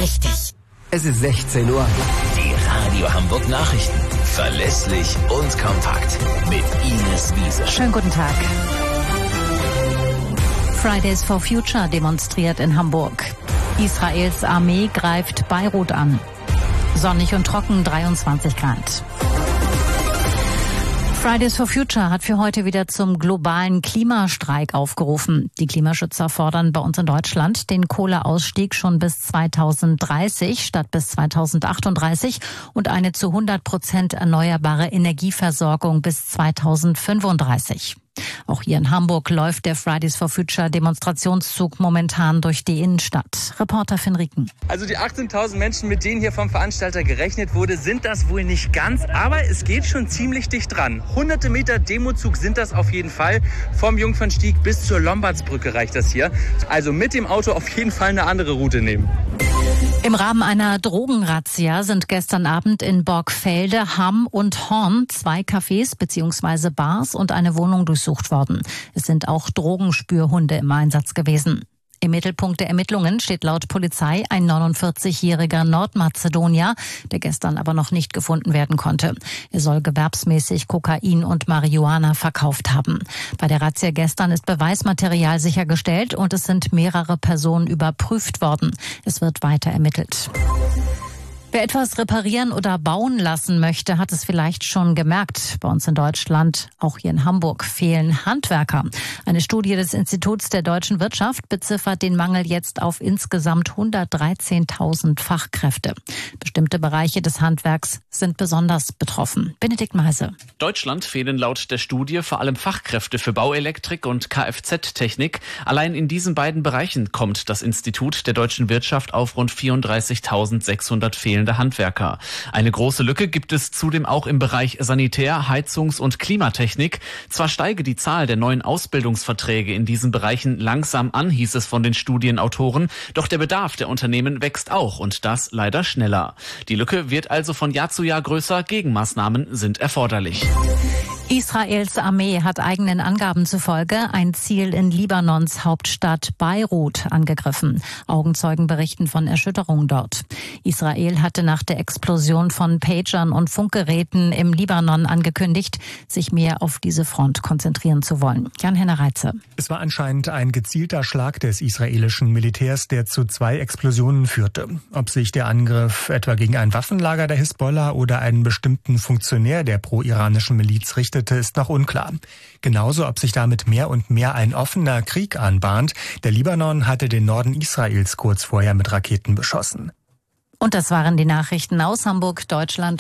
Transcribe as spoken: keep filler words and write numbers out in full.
richtig. Es ist sechzehn Uhr. Die Radio Hamburg Nachrichten. Verlässlich und kompakt. Mit Ines Wiese. Schönen guten Tag. Fridays for Future demonstriert in Hamburg. Israels Armee greift Beirut an. Sonnig und trocken, dreiundzwanzig Grad. Fridays for Future hat für heute wieder zum globalen Klimastreik aufgerufen. Die Klimaschützer fordern bei uns in Deutschland den Kohleausstieg schon bis zweitausenddreißig statt bis zweitausendachtunddreißig und eine zu hundert Prozent erneuerbare Energieversorgung bis zweitausendfünfunddreißig. Auch hier in Hamburg läuft der Fridays for Future Demonstrationszug momentan durch die Innenstadt. Reporter Finn Rieken. Also die achtzehntausend Menschen, mit denen hier vom Veranstalter gerechnet wurde, sind das wohl nicht ganz, aber es geht schon ziemlich dicht dran. Hunderte Meter Demozug sind das auf jeden Fall. Vom Jungfernstieg bis zur Lombardsbrücke reicht das hier. Also mit dem Auto auf jeden Fall eine andere Route nehmen. Im Rahmen einer Drogenrazzia sind gestern Abend in Borgfelde, Hamm und Horn zwei Cafés bzw. Bars und eine Wohnung durchsucht worden. Es sind auch Drogenspürhunde im Einsatz gewesen. Im Mittelpunkt der Ermittlungen steht laut Polizei ein neunundvierzigjähriger Nordmazedonier, der gestern aber noch nicht gefunden werden konnte. Er soll gewerbsmäßig Kokain und Marihuana verkauft haben. Bei der Razzia gestern ist Beweismaterial sichergestellt und es sind mehrere Personen überprüft worden. Es wird weiter ermittelt. Wer etwas reparieren oder bauen lassen möchte, hat es vielleicht schon gemerkt. Bei uns in Deutschland, auch hier in Hamburg, fehlen Handwerker. Eine Studie des Instituts der deutschen Wirtschaft beziffert den Mangel jetzt auf insgesamt hundertdreizehntausend Fachkräfte. Bestimmte Bereiche des Handwerks sind besonders betroffen. Benedikt Meise. Deutschland fehlen laut der Studie vor allem Fachkräfte für Bauelektrik und Kfz-Technik. Allein in diesen beiden Bereichen kommt das Institut der deutschen Wirtschaft auf rund vierunddreißigtausendsechshundert fehlende Handwerker. Eine große Lücke gibt es zudem auch im Bereich Sanitär-, Heizungs- und Klimatechnik. Zwar steige die Zahl der neuen Ausbildungsverträge in diesen Bereichen langsam an, hieß es von den Studienautoren, doch der Bedarf der Unternehmen wächst auch und das leider schneller. Die Lücke wird also von Jahr zu Jahr größer, Gegenmaßnahmen sind erforderlich. Israels Armee hat eigenen Angaben zufolge ein Ziel in Libanons Hauptstadt Beirut angegriffen. Augenzeugen berichten von Erschütterungen dort. Israel hatte nach der Explosion von Pagern und Funkgeräten im Libanon angekündigt, sich mehr auf diese Front konzentrieren zu wollen. Jan-Henner Reitze. Es war anscheinend ein gezielter Schlag des israelischen Militärs, der zu zwei Explosionen führte. Ob sich der Angriff etwa gegen ein Waffenlager der Hisbollah oder einen bestimmten Funktionär der pro-iranischen Miliz richtete, ist noch unklar. Genauso, ob sich damit mehr und mehr ein offener Krieg anbahnt. Der Libanon hatte den Norden Israels kurz vorher mit Raketen beschossen. Und das waren die Nachrichten aus Hamburg, Deutschland.